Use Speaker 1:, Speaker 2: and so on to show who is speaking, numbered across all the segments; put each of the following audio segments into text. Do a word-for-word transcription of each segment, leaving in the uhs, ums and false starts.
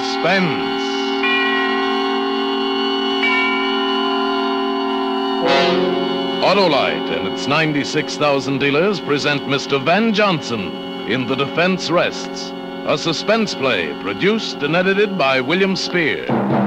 Speaker 1: Suspense. Autolite and its ninety-six thousand dealers present Mister Van Johnson in The Defense Rests, a suspense play produced and edited by William Spear.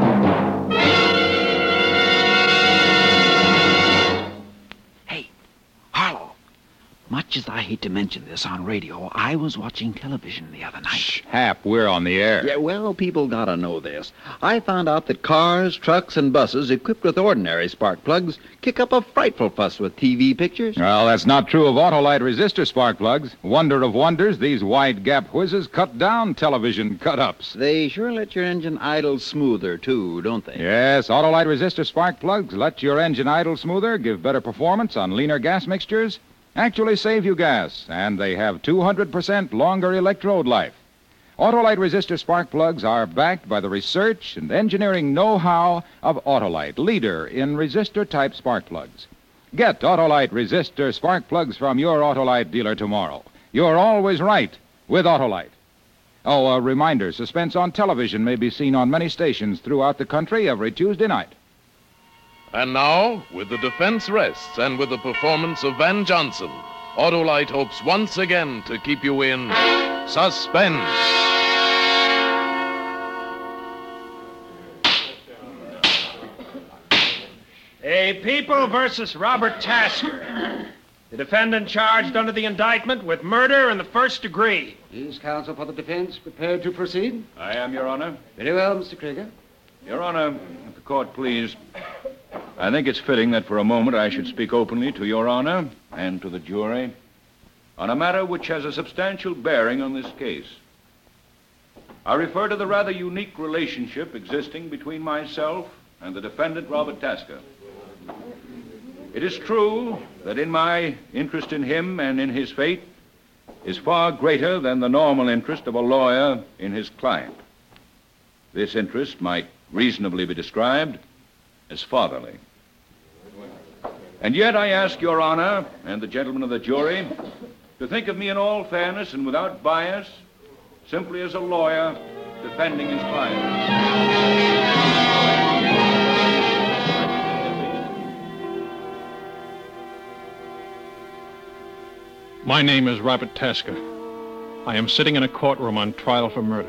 Speaker 2: Hey, Harlow, much as I hate to mention this on radio, I was watching television the other night.
Speaker 3: Shh, Hap, we're on the air.
Speaker 2: Yeah, well, people gotta know this. I found out that cars, trucks, and buses equipped with ordinary spark plugs kick up a frightful fuss with T V pictures.
Speaker 3: Well, that's not true of Autolite resistor spark plugs. Wonder of wonders, these wide-gap whizzes cut down television cut-ups.
Speaker 2: They sure let your engine idle smoother, too, don't they?
Speaker 3: Yes, Autolite resistor spark plugs let your engine idle smoother, give better performance on leaner gas mixtures, actually save you gas, and they have two hundred percent longer electrode life. Autolite resistor spark plugs are backed by the research and engineering know-how of Autolite, leader in resistor-type spark plugs. Get Autolite resistor spark plugs from your Autolite dealer tomorrow. You're always right with Autolite. Oh, a reminder, Suspense on television may be seen on many stations throughout the country every Tuesday night.
Speaker 1: And now, with The Defense Rests and with the performance of Van Johnson, Autolite hopes once again to keep you in suspense.
Speaker 4: A People versus Robert Tasker. The defendant charged under the indictment with murder in the first degree.
Speaker 5: Is counsel for the defense prepared to proceed?
Speaker 6: I am, Your Honor.
Speaker 5: Very well, Mister Krieger.
Speaker 6: Your Honor, if the court please, I think it's fitting that for a moment I should speak openly to Your Honor and to the jury on a matter which has a substantial bearing on this case. I refer to the rather unique relationship existing between myself and the defendant, Robert Tasker. It is true that in my interest in him and in his fate is far greater than the normal interest of a lawyer in his client. This interest might reasonably be described as fatherly. And yet I ask Your Honor and the gentlemen of the jury to think of me in all fairness and without bias, simply as a lawyer defending his client.
Speaker 7: My name is Robert Tasker. I am sitting in a courtroom on trial for murder.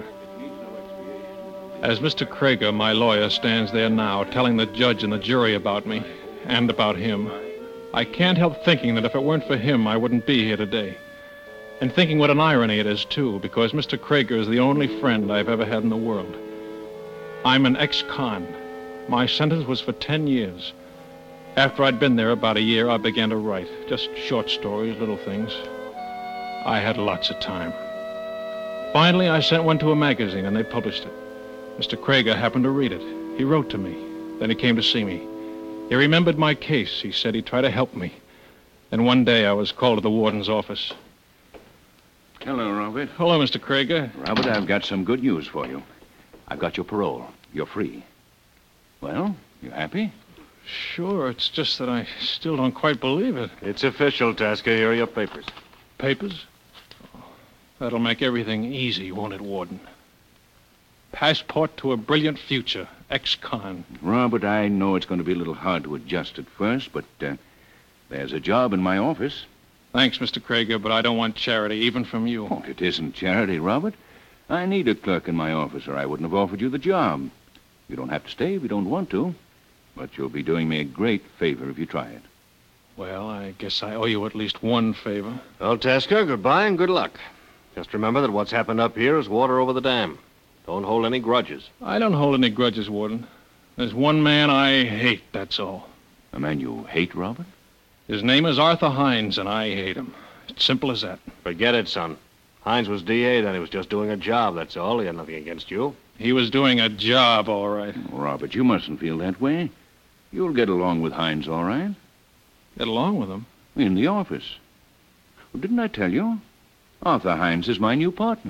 Speaker 7: As Mister Krieger, my lawyer, stands there now telling the judge and the jury about me and about him, I can't help thinking that if it weren't for him, I wouldn't be here today. And thinking what an irony it is, too, because Mister Krieger is the only friend I've ever had in the world. I'm an ex-con. My sentence was for ten years. After I'd been there about a year, I began to write. Just short stories, little things. I had lots of time. Finally, I sent one to a magazine, and they published it. Mister Krieger happened to read it. He wrote to me. Then he came to see me. He remembered my case. He said he'd try to help me. Then one day, I was called to the warden's office.
Speaker 6: Hello, Robert.
Speaker 7: Hello, Mister Krieger.
Speaker 6: Robert, I've got some good news for you. I've got your parole. You're free. Well, you happy?
Speaker 7: Sure, it's just that I still don't quite believe it.
Speaker 8: It's official, Tasker. Here are your papers.
Speaker 7: Papers? Oh, that'll make everything easy, won't it, Warden? Passport to a brilliant future, ex-con.
Speaker 6: Robert, I know it's going to be a little hard to adjust at first, but uh, there's a job in my office.
Speaker 7: Thanks, Mister Krieger, but I don't want charity, even from you.
Speaker 6: Oh, it isn't charity, Robert. I need a clerk in my office, or I wouldn't have offered you the job. You don't have to stay if you don't want to. But you'll be doing me a great favor if you try it.
Speaker 7: Well, I guess I owe you at least one favor.
Speaker 8: Well, Tasker, goodbye and good luck. Just remember that what's happened up here is water over the dam. Don't hold any grudges.
Speaker 7: I don't hold any grudges, Warden. There's one man I hate, that's all.
Speaker 6: A man you hate, Robert?
Speaker 7: His name is Arthur Hines, and I hate him. It's simple as that.
Speaker 8: Forget it, son. Hines was D A, then he was just doing a job, that's all. He had nothing against you.
Speaker 7: He was doing a job, all right.
Speaker 6: Oh, Robert, you mustn't feel that way. You'll get along with Hines, all right?
Speaker 7: Get along with him?
Speaker 6: In the office. Well, didn't I tell you? Arthur Hines is my new partner.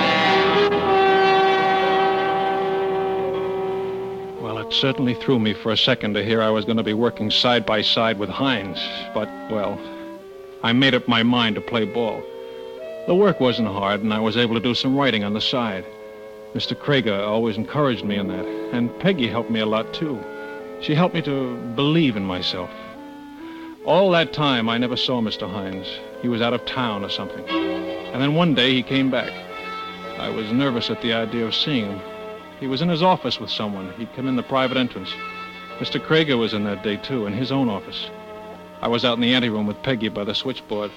Speaker 7: Well, it certainly threw me for a second to hear I was going to be working side by side with Hines. But, well, I made up my mind to play ball. The work wasn't hard, and I was able to do some writing on the side. Mister Krager always encouraged me in that. And Peggy helped me a lot, too. She helped me to believe in myself. All that time, I never saw Mister Hines. He was out of town or something. And then one day, he came back. I was nervous at the idea of seeing him. He was in his office with someone. He'd come in the private entrance. Mister Krager was in that day, too, in his own office. I was out in the anteroom with Peggy by the switchboard.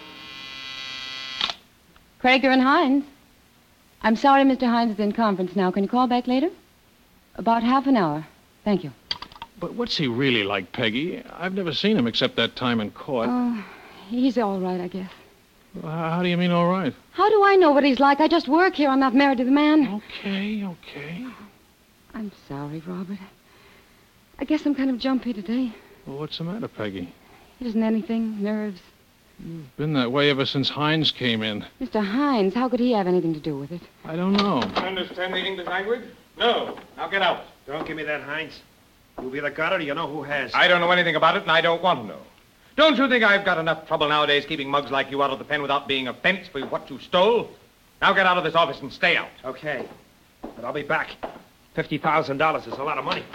Speaker 9: Krager and Hines. I'm sorry Mister Hines is in conference now. Can you call back later? About half an hour. Thank you.
Speaker 7: But what's he really like, Peggy? I've never seen him except that time in court.
Speaker 9: Oh, he's all right, I guess.
Speaker 7: Well, how do you mean all right?
Speaker 9: How do I know what he's like? I just work here. I'm not married to the man.
Speaker 7: Okay, okay.
Speaker 9: I'm sorry, Robert. I guess I'm kind of jumpy today.
Speaker 7: Well, what's the matter, Peggy?
Speaker 9: It isn't anything. Nerves.
Speaker 7: You've been that way ever since Hines came in.
Speaker 9: Mister Hines, how could he have anything to do with it?
Speaker 7: I don't know.
Speaker 4: Understand the English language? No. Now get out. Don't give me that, Hines. You've either got it or you know who has.
Speaker 10: I don't know anything about it, and I don't want to know. Don't you think I've got enough trouble nowadays keeping mugs like you out of the pen without being a fence for what you stole? Now get out of this office and stay out.
Speaker 4: Okay. But I'll be back. fifty thousand dollars is a lot of money.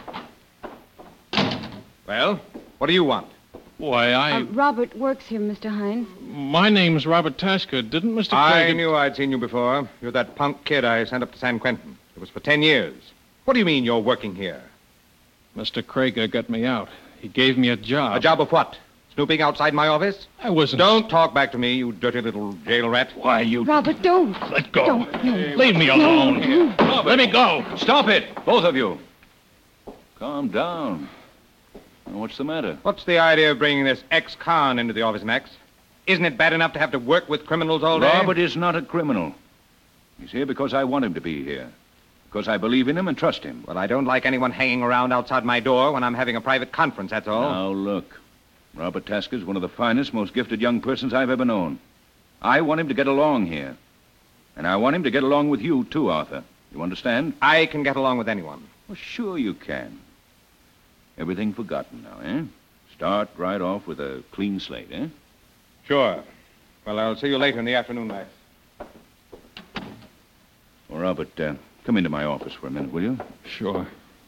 Speaker 10: Well, what do you want?
Speaker 7: Why, I...
Speaker 9: Uh, Robert works here, Mister Hines.
Speaker 7: My name's Robert Tasker. Didn't Mister
Speaker 10: I
Speaker 7: Krager...
Speaker 10: knew I'd seen you before. You're that punk kid I sent up to San Quentin. It was for ten years. What do you mean you're working here?
Speaker 7: Mister Krager got me out. He gave me a job.
Speaker 10: A job of what? Snooping outside my office?
Speaker 7: I wasn't...
Speaker 10: Don't talk back to me, you dirty little jail rat.
Speaker 7: Why, you...
Speaker 9: Robert, don't.
Speaker 7: Let go.
Speaker 9: Don't. No.
Speaker 7: Leave me alone here. Let me go.
Speaker 6: Stop it, both of you. Calm down. What's the matter?
Speaker 10: What's the idea of bringing this ex-con into the office, Max? Isn't it bad enough to have to work with criminals all day?
Speaker 6: Robert is not a criminal. He's here because I want him to be here. Because I believe in him and trust him.
Speaker 10: Well, I don't like anyone hanging around outside my door when I'm having a private conference, that's all.
Speaker 6: Now, look. Robert Tasker's one of the finest, most gifted young persons I've ever known. I want him to get along here. And I want him to get along with you, too, Arthur. You understand?
Speaker 10: I can get along with anyone.
Speaker 6: Well, sure you can. Everything forgotten now, eh? Start right off with a clean slate, eh?
Speaker 10: Sure. Well, I'll see you later in the afternoon, Max.
Speaker 6: Well, Robert, uh, come into my office for a minute, will you?
Speaker 7: Sure.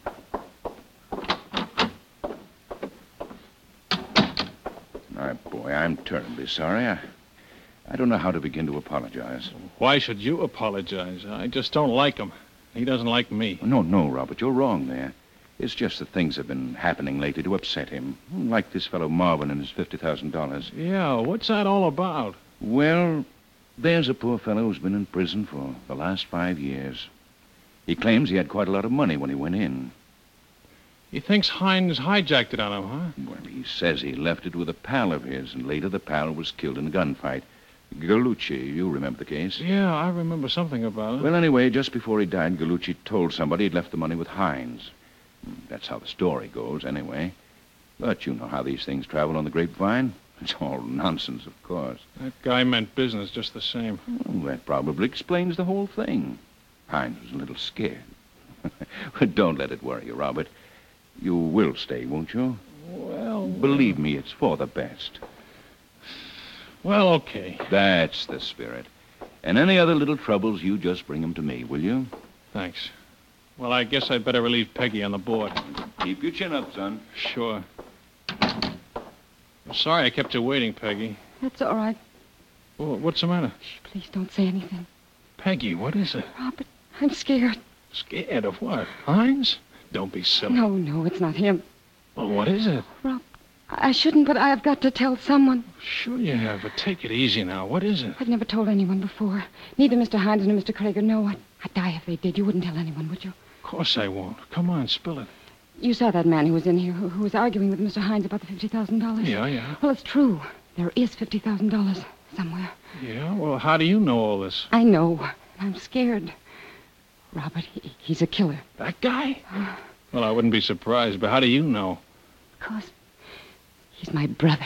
Speaker 6: All right, boy, I'm terribly sorry. I, I don't know how to begin to apologize.
Speaker 7: Why should you apologize? I just don't like him. He doesn't like me.
Speaker 6: No, no, Robert, you're wrong there. It's just that things have been happening lately to upset him. Like this fellow Marvin and his fifty thousand dollars.
Speaker 7: Yeah, what's that all about?
Speaker 6: Well, there's a poor fellow who's been in prison for the last five years. He claims he had quite a lot of money when he went in.
Speaker 7: He thinks Hines hijacked it on him, huh?
Speaker 6: Well, he says he left it with a pal of his, and later the pal was killed in a gunfight. Gallucci, you remember the case?
Speaker 7: Yeah, I remember something about it.
Speaker 6: Well, anyway, just before he died, Gallucci told somebody he'd left the money with Hines. That's how the story goes, anyway. But you know how these things travel on the grapevine. It's all nonsense, of course.
Speaker 7: That guy meant business just the same.
Speaker 6: Well, that probably explains the whole thing. Hines was a little scared. But don't let it worry you, Robert. You will stay, won't you?
Speaker 7: Well...
Speaker 6: Believe me, it's for the best.
Speaker 7: Well, okay.
Speaker 6: That's the spirit. And any other little troubles, you just bring them to me, will you?
Speaker 7: Thanks. Well, I guess I'd better relieve Peggy on the board.
Speaker 6: Keep your chin up, son.
Speaker 7: Sure. I'm sorry I kept you waiting, Peggy.
Speaker 9: That's all right.
Speaker 7: Well, what's the matter?
Speaker 9: Shh, please don't say anything.
Speaker 7: Peggy, what is it?
Speaker 9: Robert, I'm scared.
Speaker 7: Scared of what? Hines? Don't be silly.
Speaker 9: No, no, it's not him.
Speaker 7: Well, what is it?
Speaker 9: Rob, I shouldn't, but I've got to tell someone.
Speaker 7: Sure you have, but take it easy now. What is it?
Speaker 9: I've never told anyone before. Neither Mister Hines nor Mister Krager know. I'd, I'd die if they did. You wouldn't tell anyone, would you?
Speaker 7: Of course I won't. Come on, spill it.
Speaker 9: You saw that man who was in here, who, who was arguing with Mister Hines about the fifty thousand dollars?
Speaker 7: Yeah, yeah.
Speaker 9: Well, it's true. There is fifty thousand dollars somewhere.
Speaker 7: Yeah? Well, how do you know all this?
Speaker 9: I know. I'm scared. Robert, he, he's a killer.
Speaker 7: That guy? Well, I wouldn't be surprised, but how do you know?
Speaker 9: Because he's my brother.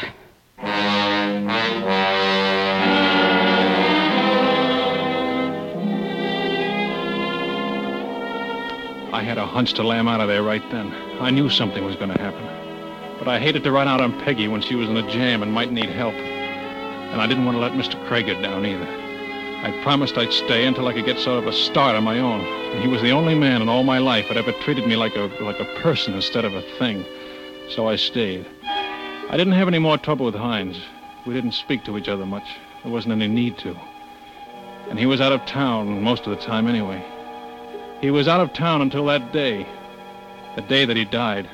Speaker 7: I had a hunch to lay him out of there right then. I knew something was going to happen. But I hated to run out on Peggy when she was in a jam and might need help. And I didn't want to let Mister Krager down either. I promised I'd stay until I could get sort of a start on my own. And he was the only man in all my life that ever treated me like a like a person instead of a thing. So I stayed. I didn't have any more trouble with Hines. We didn't speak to each other much. There wasn't any need to. And he was out of town most of the time anyway. He was out of town until that day. The day that he died.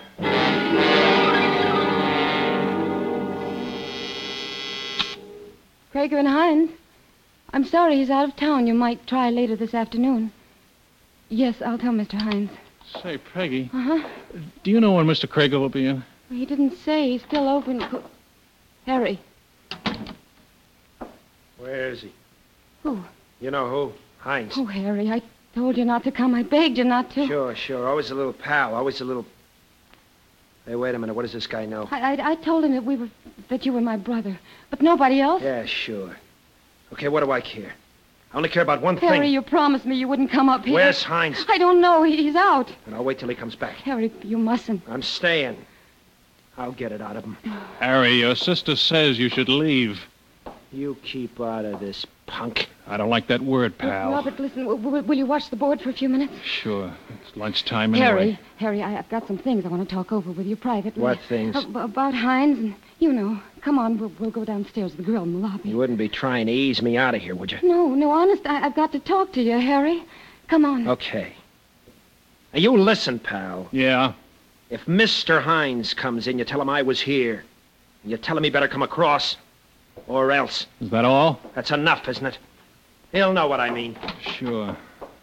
Speaker 9: Krager and Hines, I'm sorry he's out of town. You might try later this afternoon. Yes, I'll tell Mister Hines.
Speaker 7: Say, Peggy.
Speaker 9: Uh-huh.
Speaker 7: Do you know when Mister Krager will be in?
Speaker 9: He didn't say. He's still open. Harry.
Speaker 4: Where is he?
Speaker 9: Who?
Speaker 4: You know who? Hines.
Speaker 9: Oh, Harry, I told you not to come. I begged you not to.
Speaker 4: Sure, sure. Always a little pal. Always a little... Hey, wait a minute. What does this guy know?
Speaker 9: I, I, I told him that we were, that you were my brother, but nobody else.
Speaker 4: Yeah, sure. Okay, what do I care? I only care about one
Speaker 9: Harry,
Speaker 4: thing.
Speaker 9: you promised me you wouldn't come up here.
Speaker 4: Where's Hines?
Speaker 9: I don't know. He, he's out.
Speaker 4: And I'll wait till he comes back.
Speaker 9: Harry, you mustn't.
Speaker 4: I'm staying. I'll get it out of him.
Speaker 7: Harry, your sister says you should leave.
Speaker 4: You keep out of this, punk.
Speaker 7: I don't like that word, pal.
Speaker 9: Robert, listen, w- w- will you watch the board for a few minutes?
Speaker 7: Sure. It's lunchtime anyway.
Speaker 9: Harry, Harry, I, I've got some things I want to talk over with you privately.
Speaker 4: What things?
Speaker 9: Uh, about Hines and, you know. Come on, we'll, we'll go downstairs to the grill in the lobby.
Speaker 4: You wouldn't be trying to ease me out of here, would you?
Speaker 9: No, no, honest, I, I've got to talk to you, Harry. Come on.
Speaker 4: Okay. Now, you listen, pal.
Speaker 7: Yeah?
Speaker 4: If Mister Hines comes in, you tell him I was here. And you tell him he better come across. Or else.
Speaker 7: Is that all?
Speaker 4: That's enough, isn't it? He'll know what I mean.
Speaker 7: Sure.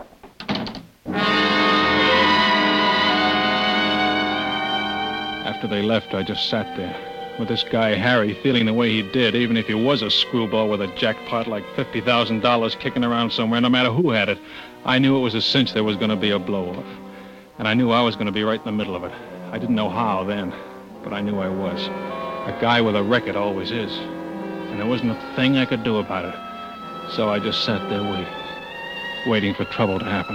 Speaker 7: After they left, I just sat there. With this guy, Harry, feeling the way he did, even if he was a screwball with a jackpot like fifty thousand dollars kicking around somewhere, no matter who had it, I knew it was a cinch there was going to be a blow-off. And I knew I was going to be right in the middle of it. I didn't know how then, but I knew I was. A guy with a record always is. And there wasn't a thing I could do about it. So I just sat there waiting, waiting for trouble to happen.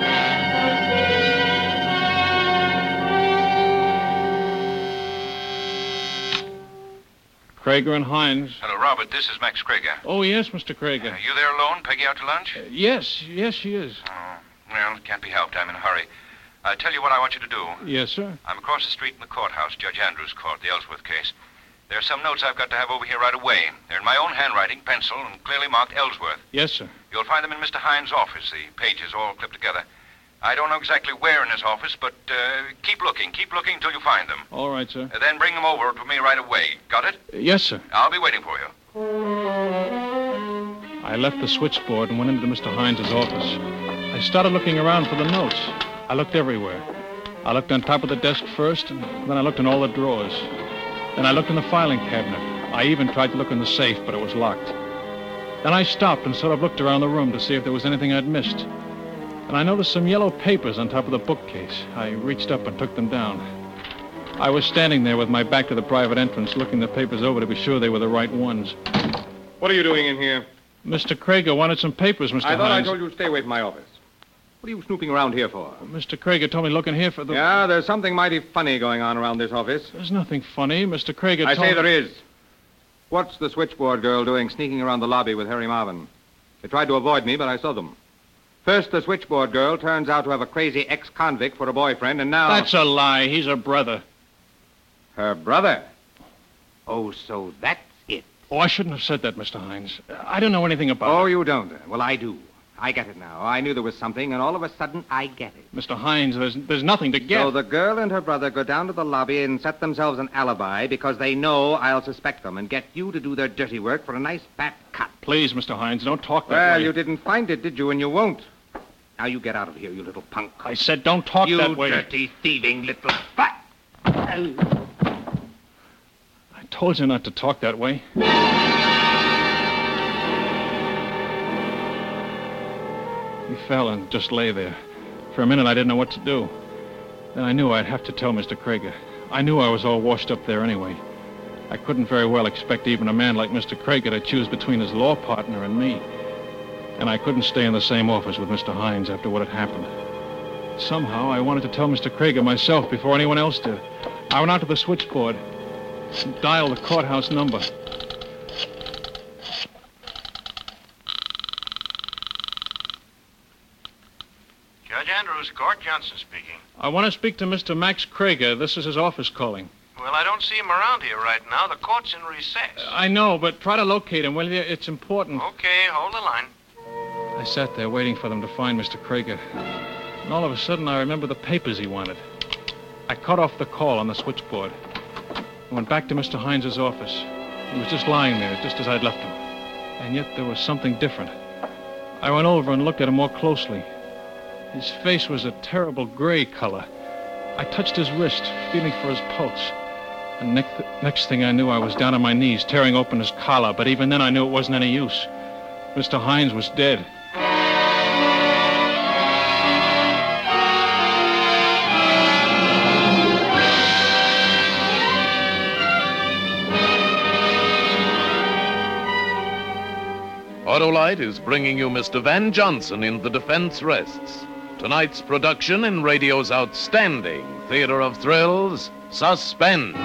Speaker 7: Krager and Hines.
Speaker 6: Hello, Robert. This is Max Krager.
Speaker 7: Oh, yes, Mister Krager.
Speaker 6: Uh, you there alone? Peggy out to lunch?
Speaker 7: Uh, yes, yes, she is.
Speaker 6: Oh, well, it can't be helped. I'm in a hurry. I'll tell you what I want you to do.
Speaker 7: Yes, sir.
Speaker 6: I'm across the street in the courthouse, Judge Andrews' court, the Ellsworth case. There are some notes I've got to have over here right away. They're in my own handwriting, pencil, and clearly marked Ellsworth.
Speaker 7: Yes, sir.
Speaker 6: You'll find them in Mister Hines' office, the pages all clipped together. I don't know exactly where in his office, but uh, keep looking. Keep looking until you find them.
Speaker 7: All right, sir.
Speaker 6: Uh, then bring them over to me right away. Got it?
Speaker 7: Uh, yes, sir.
Speaker 6: I'll be waiting for you.
Speaker 7: I left the switchboard and went into Mister Hines' office. I started looking around for the notes. I looked everywhere. I looked on top of the desk first, and then I looked in all the drawers. Then I looked in the filing cabinet. I even tried to look in the safe, but it was locked. Then I stopped and sort of looked around the room to see if there was anything I'd missed. And I noticed some yellow papers on top of the bookcase. I reached up and took them down. I was standing there with my back to the private entrance, looking the papers over to be sure they were the right ones.
Speaker 10: What are you doing in here?
Speaker 7: Mister Krager wanted some papers, Mister
Speaker 10: I thought
Speaker 7: Hines.
Speaker 10: I told you to stay away from my office. What are you snooping around here for?
Speaker 7: Mister Krager told me to look in here for the...
Speaker 10: Yeah, there's something mighty funny going on around this office.
Speaker 7: There's nothing funny. Mister Krager
Speaker 10: I
Speaker 7: told
Speaker 10: say
Speaker 7: me...
Speaker 10: there is. What's the switchboard girl doing sneaking around the lobby with Harry Marvin? They tried to avoid me, but I saw them. First, the switchboard girl turns out to have a crazy ex-convict for a boyfriend, and now...
Speaker 7: That's a lie. He's a brother.
Speaker 10: Her brother? Oh, so that's it.
Speaker 7: Oh, I shouldn't have said that, Mister Hines. I don't know anything about
Speaker 10: Oh,
Speaker 7: it.
Speaker 10: you don't? Well, I do. I get it now. I knew there was something, and all of a sudden, I get it.
Speaker 7: Mister Hines, there's, there's nothing to get.
Speaker 10: So the girl and her brother go down to the lobby and set themselves an alibi because they know I'll suspect them and get you to do their dirty work for a nice fat cut.
Speaker 7: Please, Mister Hines, don't talk that
Speaker 10: Well,
Speaker 7: way.
Speaker 10: you didn't find it, did you? And you won't. Now you get out of here, you little punk.
Speaker 7: I said don't talk
Speaker 10: you
Speaker 7: that way.
Speaker 10: You dirty, thieving little fat.
Speaker 7: I told you not to talk that way. He fell and just lay there. For a minute, I didn't know what to do. Then I knew I'd have to tell Mister Krager. I knew I was all washed up there anyway. I couldn't very well expect even a man like Mister Krager to choose between his law partner and me. And I couldn't stay in the same office with Mister Hines after what had happened. Somehow, I wanted to tell Mister Krager myself before anyone else did. I went out to the switchboard and dialed the courthouse number.
Speaker 11: Police Court, Johnson speaking.
Speaker 7: I want to speak to Mister Max Krager. This is his office calling.
Speaker 11: Well, I don't see him around here right now. The court's in recess.
Speaker 7: I know, but try to locate him, will you? It's important.
Speaker 11: Okay, hold the line.
Speaker 7: I sat there waiting for them to find Mister Krager. And all of a sudden, I remember the papers he wanted. I cut off the call on the switchboard. I went back to Mister Hines's office. He was just lying there, just as I'd left him. And yet there was something different. I went over and looked at him more closely. His face was a terrible gray color. I touched his wrist, feeling for his pulse. And next, next thing I knew, I was down on my knees, tearing open his collar. But even then, I knew it wasn't any use. Mister Hines was dead.
Speaker 1: Autolite is bringing you Mister Van Johnson in The Defense Rests. Tonight's production in radio's outstanding theater of thrills, Suspense.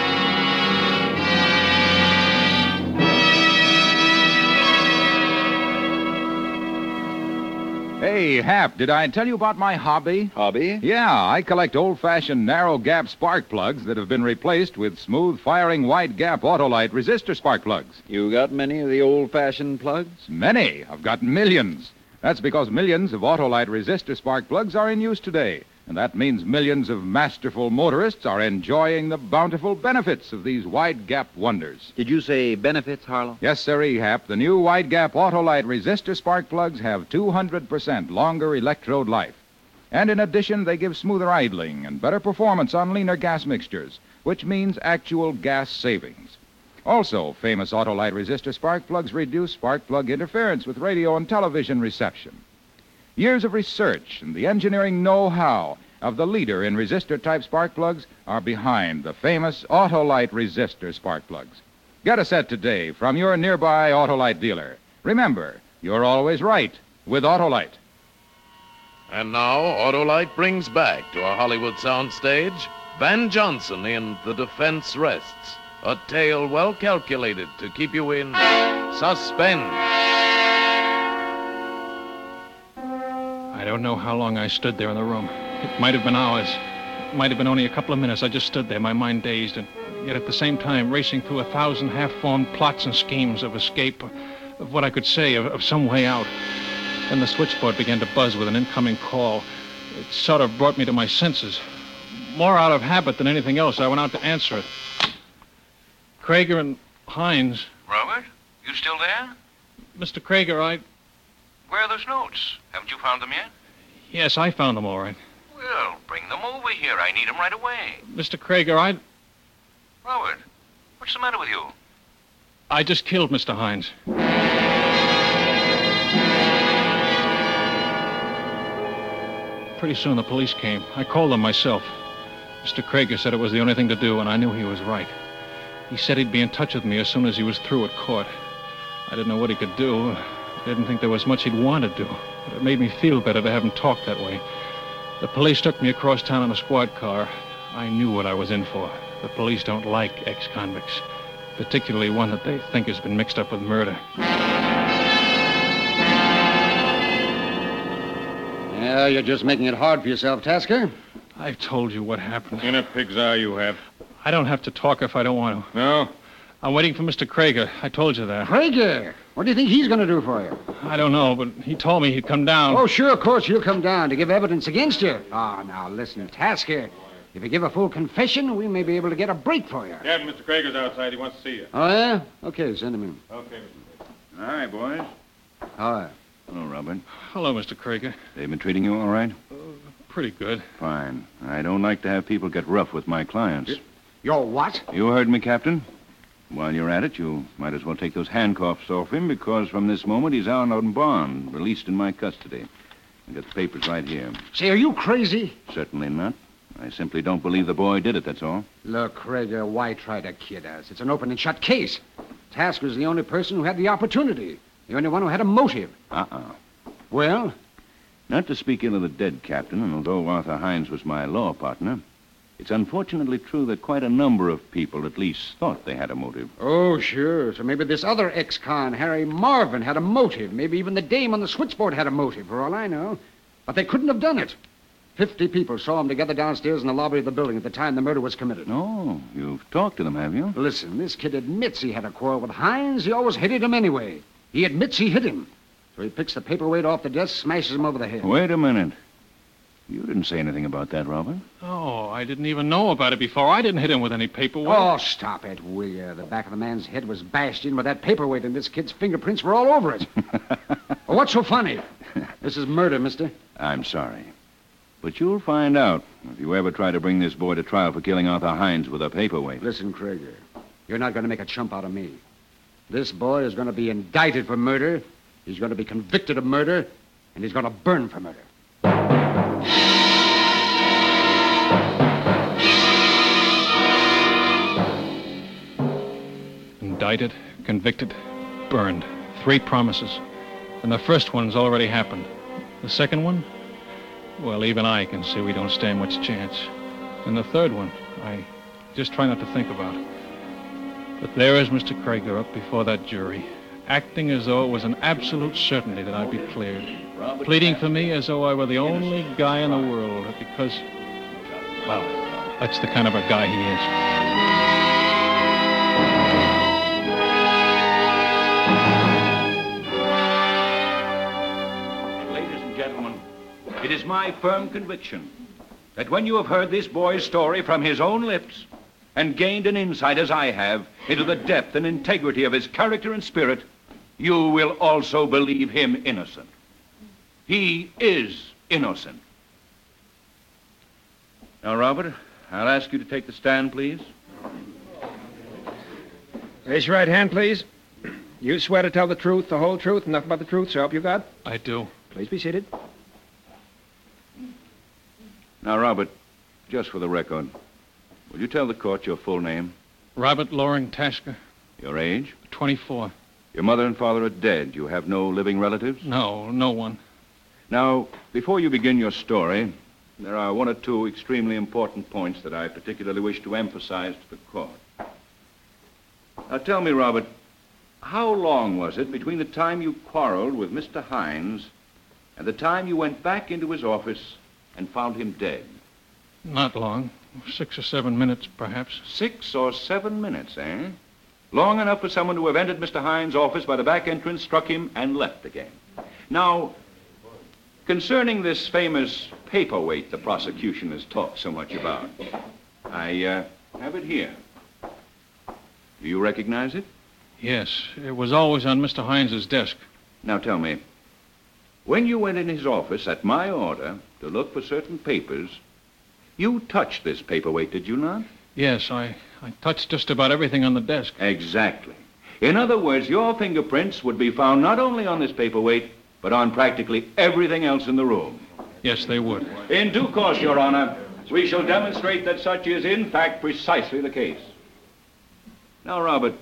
Speaker 3: Hey, Hap, did I tell you about my hobby?
Speaker 2: Hobby?
Speaker 3: Yeah, I collect old-fashioned narrow-gap spark plugs that have been replaced with smooth-firing wide-gap Autolite resistor spark plugs.
Speaker 2: You got many of the old-fashioned plugs?
Speaker 3: Many. I've got millions. That's because millions of Autolite resistor spark plugs are in use today. And that means millions of masterful motorists are enjoying the bountiful benefits of these wide-gap wonders.
Speaker 2: Did you say benefits, Harlow?
Speaker 3: Yes, sir, Hap. The new wide-gap Autolite resistor spark plugs have two hundred percent longer electrode life. And in addition, they give smoother idling and better performance on leaner gas mixtures, which means actual gas savings. Also, famous Autolite resistor spark plugs reduce spark plug interference with radio and television reception. Years of research and the engineering know-how of the leader in resistor-type spark plugs are behind the famous Autolite resistor spark plugs. Get a set today from your nearby Autolite dealer. Remember, you're always right with Autolite.
Speaker 1: And now, Autolite brings back to our Hollywood soundstage Van Johnson in The Defense Rests, a tale well calculated to keep you in suspense.
Speaker 7: I don't know how long I stood there in the room. It might have been hours. It might have been only a couple of minutes. I just stood there, my mind dazed, and yet at the same time racing through a thousand half-formed plots and schemes of escape, of what I could say, of, of some way out. Then the switchboard began to buzz with an incoming call. It sort of brought me to my senses. More out of habit than anything else, I went out to answer it. Krager and Hines.
Speaker 11: Robert, you still there?
Speaker 7: Mister Krager, I...
Speaker 11: Where are those notes? Haven't you found them yet?
Speaker 7: Yes, I found them all right.
Speaker 11: Well, bring them over here. I need them right away.
Speaker 7: Mister Krager, I...
Speaker 11: Robert, what's the matter with you?
Speaker 7: I just killed Mister Hines. Pretty soon the police came. I called them myself. Mister Krager said it was the only thing to do, and I knew he was right. He said he'd be in touch with me as soon as he was through at court. I didn't know what he could do. I didn't think there was much he'd want to do. But it made me feel better to have him talk that way. The police took me across town in a squad car. I knew what I was in for. The police don't like ex-convicts, particularly one that they think has been mixed up with murder.
Speaker 5: Yeah, you're just making it hard for yourself, Tasker.
Speaker 7: I've told you what happened.
Speaker 6: In a pig's eye you have.
Speaker 7: I don't have to talk if I don't want to.
Speaker 6: No?
Speaker 7: I'm waiting for Mister Krager. I told you that.
Speaker 5: Krager? What do you think he's going to do for you?
Speaker 7: I don't know, but he told me he'd come down.
Speaker 5: Oh, sure, of course, he'll come down to give evidence against you. Ah, now, listen, Tasker. If you give a full confession, we may be able to get a break for you.
Speaker 6: Captain, Mister Krager's outside. He wants to see you.
Speaker 5: Oh, yeah? Okay, send him in.
Speaker 6: Okay, Mister Krager. All right, boys.
Speaker 5: All right.
Speaker 6: Hello, Robert.
Speaker 7: Hello, Mister Krager.
Speaker 6: They've been treating you all right?
Speaker 7: Uh, pretty good.
Speaker 6: Fine. I don't like to have people get rough with my clients.
Speaker 5: You're what?
Speaker 6: You heard me, Captain. While you're at it, you might as well take those handcuffs off him, because from this moment he's out on bond, released in my custody. I got the papers right here.
Speaker 5: Say, are you crazy?
Speaker 6: Certainly not. I simply don't believe the boy did it, that's all.
Speaker 5: Look, Krager, why try to kid us? It's an open and shut case. Tasker's the only person who had the opportunity. The only one who had a motive.
Speaker 6: Uh-uh.
Speaker 5: Well?
Speaker 6: Not to speak ill of the dead, Captain, and although Arthur Hines was my law partner, it's unfortunately true that quite a number of people at least thought they had a motive.
Speaker 5: Oh, sure. So maybe this other ex-con, Harry Marvin, had a motive. Maybe even the dame on the switchboard had a motive, for all I know. But they couldn't have done it. Fifty people saw them together downstairs in the lobby of the building at the time the murder was committed.
Speaker 6: Oh, you've talked to them, have you?
Speaker 5: Listen, this kid admits he had a quarrel with Hines. He always hated him anyway. He admits he hit him. So he picks the paperweight off the desk, smashes him over the head.
Speaker 6: Wait a minute. You didn't say anything about that, Robert.
Speaker 7: Oh, I didn't even know about it before. I didn't hit him with any paperweight.
Speaker 5: Oh, stop it, will you? The back of the man's head was bashed in with that paperweight, and this kid's fingerprints were all over it. Well, what's so funny? This is murder, mister.
Speaker 6: I'm sorry. But you'll find out if you ever try to bring this boy to trial for killing Arthur Hines with a paperweight.
Speaker 5: Listen, Krieger, you're not going to make a chump out of me. This boy is going to be indicted for murder, he's going to be convicted of murder, and he's going to burn for murder.
Speaker 7: Indicted, convicted, burned. Three promises. And the first one's already happened. The second one? Well, even I can see we don't stand much chance. And the third one, I just try not to think about. But there is Mister Krieger up before that jury, acting as though it was an absolute certainty that I'd be cleared. Pleading for me as though I were the only guy in the world because, well, that's the kind of a guy he is.
Speaker 6: It is my firm conviction that when you have heard this boy's story from his own lips and gained an insight, as I have, into the depth and integrity of his character and spirit, you will also believe him innocent. He is innocent. Now, Robert, I'll ask you to take the stand, please.
Speaker 4: Raise your right hand, please. You swear to tell the truth, the whole truth, and nothing but the truth, so help you God?
Speaker 7: I do.
Speaker 4: Please be seated.
Speaker 6: Now, Robert, just for the record, will you tell the court your full name?
Speaker 7: Robert Loring Tasker.
Speaker 6: Your age?
Speaker 7: twenty-four.
Speaker 6: Your mother and father are dead. You have no living relatives?
Speaker 7: No, no one.
Speaker 6: Now, before you begin your story, there are one or two extremely important points that I particularly wish to emphasize to the court. Now, tell me, Robert, how long was it between the time you quarreled with Mister Hines and the time you went back into his office and found him dead?
Speaker 7: Not long. Six or seven minutes, perhaps.
Speaker 6: Six or seven minutes, eh? Long enough for someone to have entered Mister Hines' office by the back entrance, struck him, and left again. Now, concerning this famous paperweight the prosecution has talked so much about, I uh, have it here. Do you recognize it?
Speaker 7: Yes, it was always on Mister Hines's desk.
Speaker 6: Now tell me, when you went in his office at my order to look for certain papers, you touched this paperweight, did you not?
Speaker 7: Yes, I, I touched just about everything on the desk.
Speaker 6: Exactly. In other words, your fingerprints would be found not only on this paperweight, but on practically everything else in the room.
Speaker 7: Yes, they would.
Speaker 6: In due course, Your Honor, we shall demonstrate that such is, in fact, precisely the case. Now, Robert,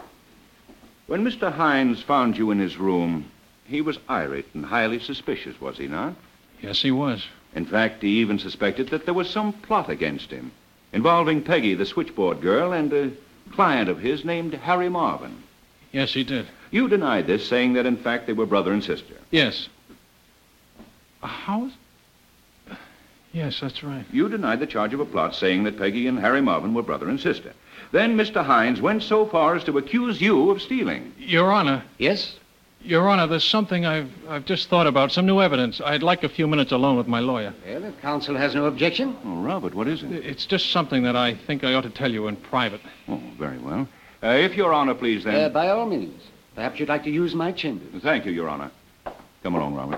Speaker 6: when Mister Hines found you in his room, he was irate and highly suspicious, was he not?
Speaker 7: Yes, he was.
Speaker 6: In fact, he even suspected that there was some plot against him, involving Peggy, the switchboard girl, and a client of his named Harry Marvin.
Speaker 7: Yes, he did.
Speaker 6: You denied this, saying that, in fact, they were brother and sister.
Speaker 7: Yes. How is... Yes, that's right.
Speaker 6: You denied the charge of a plot, saying that Peggy and Harry Marvin were brother and sister. Then Mister Hines went so far as to accuse you of stealing.
Speaker 7: Your Honor.
Speaker 5: Yes?
Speaker 7: Your Honor, there's something I've I've just thought about, some new evidence. I'd like a few minutes alone with my lawyer.
Speaker 5: Well, if counsel has no objection.
Speaker 6: Oh, Robert, what is it?
Speaker 7: It's just something that I think I ought to tell you in private.
Speaker 6: Oh, very well. Uh, if Your Honor, please, then...
Speaker 5: Uh, by all means. Perhaps you'd like to use my chambers.
Speaker 6: Thank you, Your Honor. Come along, Robert.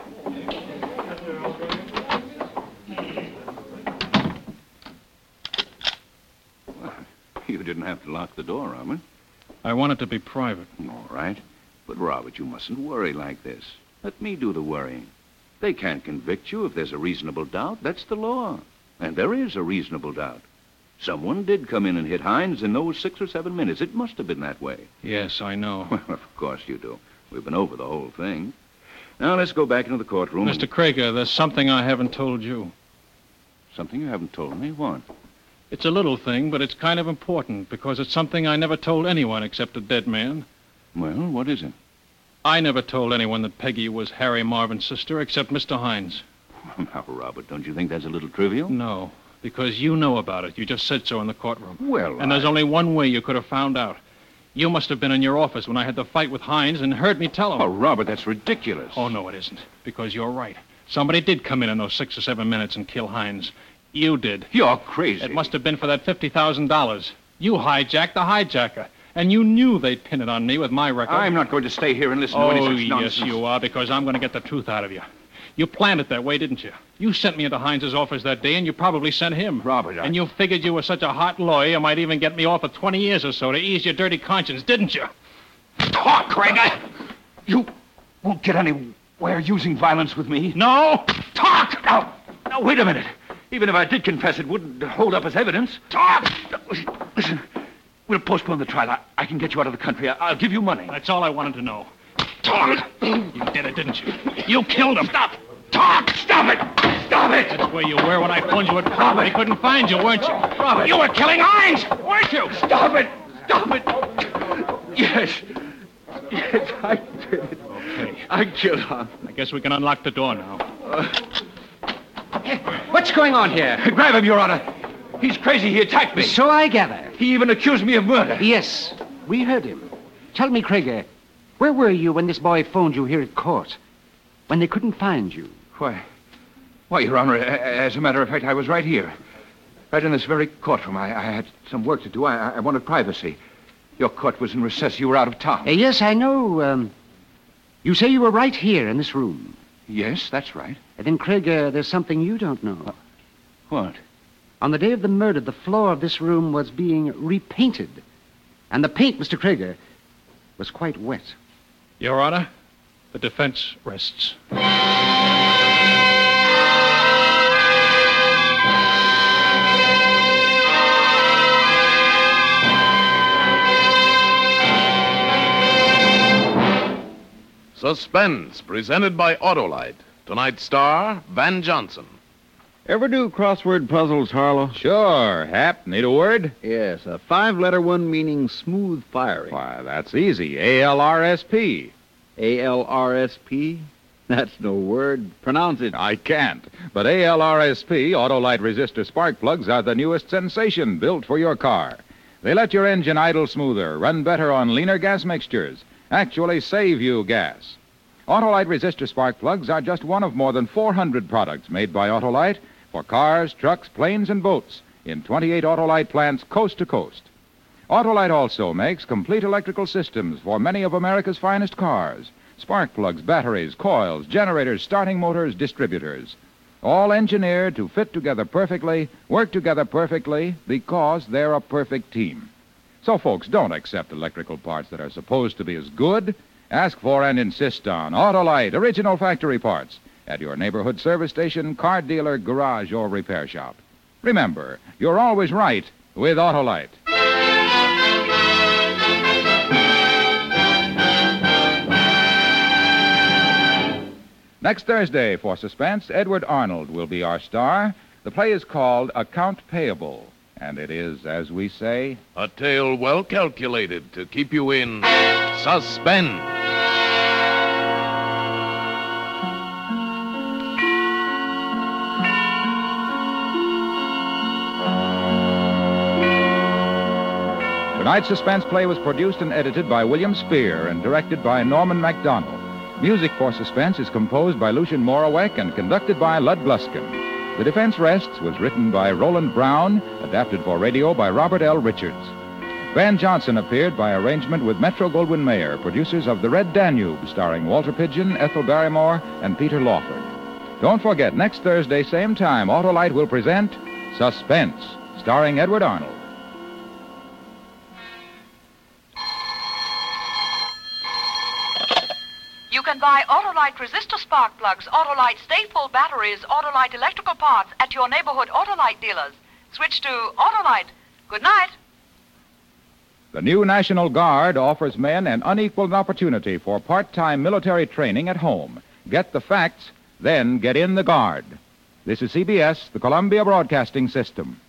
Speaker 6: Well, you didn't have to lock the door, Robert.
Speaker 7: I want it to be private.
Speaker 6: All right. But, Robert, you mustn't worry like this. Let me do the worrying. They can't convict you if there's a reasonable doubt. That's the law. And there is a reasonable doubt. Someone did come in and hit Hines in those six or seven minutes. It must have been that way.
Speaker 7: Yes, I know.
Speaker 6: Well, of course you do. We've been over the whole thing. Now, let's go back into the courtroom.
Speaker 7: Mister
Speaker 6: And...
Speaker 7: Krieger, there's something I haven't told you.
Speaker 6: Something you haven't told me? What?
Speaker 7: It's a little thing, but it's kind of important because it's something I never told anyone except a dead man.
Speaker 6: Well, what is it?
Speaker 7: I never told anyone that Peggy was Harry Marvin's sister except Mister Hines.
Speaker 6: Now, Robert, don't you think that's a little trivial?
Speaker 7: No, because you know about it. You just said so in the courtroom.
Speaker 6: Well,
Speaker 7: And there's
Speaker 6: I-
Speaker 7: only one way you could have found out. You must have been in your office when I had the fight with Hines and heard me tell him.
Speaker 6: Oh, Robert, that's ridiculous.
Speaker 7: Oh, no, it isn't. Because you're right. Somebody did come in in those six or seven minutes and kill Hines. You did.
Speaker 6: You're crazy.
Speaker 7: It must have been for that fifty thousand dollars. You hijacked the hijacker. And you knew they'd pin it on me with my record.
Speaker 6: I'm not going to stay here and listen
Speaker 7: oh,
Speaker 6: to any such nonsense.
Speaker 7: yes, you are, because I'm going to get the truth out of you. You planned it that way, didn't you? You sent me into Hines's office that day, and you probably sent him.
Speaker 6: Robert, I...
Speaker 7: And you figured you were such a hot lawyer, you might even get me off for twenty years or so to ease your dirty conscience, didn't you?
Speaker 6: Talk, Craig. I... You won't get anywhere using violence with me.
Speaker 7: No!
Speaker 6: Talk! Now, now, wait a minute. Even if I did confess, it wouldn't hold up as evidence. Talk! Listen, we'll postpone the trial. I, I can get you out of the country. I, I'll give you money.
Speaker 7: That's all I wanted to know.
Speaker 6: Talk!
Speaker 7: You did it, didn't you? You killed him.
Speaker 6: Stop! Talk! Stop it! Stop it!
Speaker 7: That's where you were when I phoned you at court. They couldn't find you, weren't you?
Speaker 6: Robert!
Speaker 7: You were killing Hines, weren't you?
Speaker 6: Stop it! Stop it! Yes. Yes, I did it.
Speaker 7: Okay.
Speaker 6: I killed her.
Speaker 7: I guess we can unlock the door now.
Speaker 5: What's going on here?
Speaker 6: Grab him, Your Honor. He's crazy. He attacked me.
Speaker 5: So I gather.
Speaker 6: He even accused me of murder.
Speaker 5: Yes, we heard him. Tell me, Krieger, where were you when this boy phoned you here at court? When they couldn't find you?
Speaker 6: Why, why, Your Honor, a- as a matter of fact, I was right here. Right in this very courtroom. I, I had some work to do. I, I wanted privacy. Your court was in recess. You were out of town.
Speaker 5: Uh, yes, I know. Um, you say you were right here in this room.
Speaker 6: Yes, that's right.
Speaker 5: And then, Krieger, there's something you don't know.
Speaker 6: What?
Speaker 5: On the day of the murder, the floor of this room was being repainted. And the paint, Mister Krieger, was quite wet.
Speaker 7: Your Honor, the defense rests.
Speaker 1: Suspense, presented by Autolite. Tonight's star, Van Johnson.
Speaker 2: Ever do crossword puzzles, Harlow?
Speaker 3: Sure. Hap, need a word?
Speaker 2: Yes, a five-letter one meaning smooth firing.
Speaker 3: Why, that's easy. A L R S P.
Speaker 2: A L R S P? That's no word. Pronounce it.
Speaker 3: I can't. But A L R S P, Autolite resistor spark plugs, are the newest sensation built for your car. They let your engine idle smoother, run better on leaner gas mixtures, actually save you gas. Autolite resistor spark plugs are just one of more than four hundred products made by Autolite for cars, trucks, planes, and boats in twenty-eight Autolite plants coast to coast. Autolite also makes complete electrical systems for many of America's finest cars. Spark plugs, batteries, coils, generators, starting motors, distributors. All engineered to fit together perfectly, work together perfectly, because they're a perfect team. So, folks, don't accept electrical parts that are supposed to be as good. Ask for and insist on Autolite original factory parts at your neighborhood service station, car dealer, garage, or repair shop. Remember, you're always right with Autolite. Next Thursday, for Suspense, Edward Arnold will be our star. The play is called Account Payable, and it is, as we say,
Speaker 1: A tale well calculated to keep you in suspense.
Speaker 3: Tonight's suspense play was produced and edited by William Spear and directed by Norman MacDonald. Music for Suspense is composed by Lucian Morawek and conducted by Lud Bluskin. The Defense Rests was written by Roland Brown, adapted for radio by Robert L. Richards. Van Johnson appeared by arrangement with Metro-Goldwyn-Mayer, producers of The Red Danube, starring Walter Pidgeon, Ethel Barrymore, and Peter Lawford. Don't forget, next Thursday, same time, Autolite will present Suspense, starring Edward Arnold.
Speaker 12: You can buy Autolite resistor spark plugs, Autolite stay-full batteries, Autolite electrical parts at your neighborhood Autolite dealers. Switch to Autolite. Good night.
Speaker 3: The new National Guard offers men an unequaled opportunity for part-time military training at home. Get the facts, then get in the Guard. This is C B S, the Columbia Broadcasting System.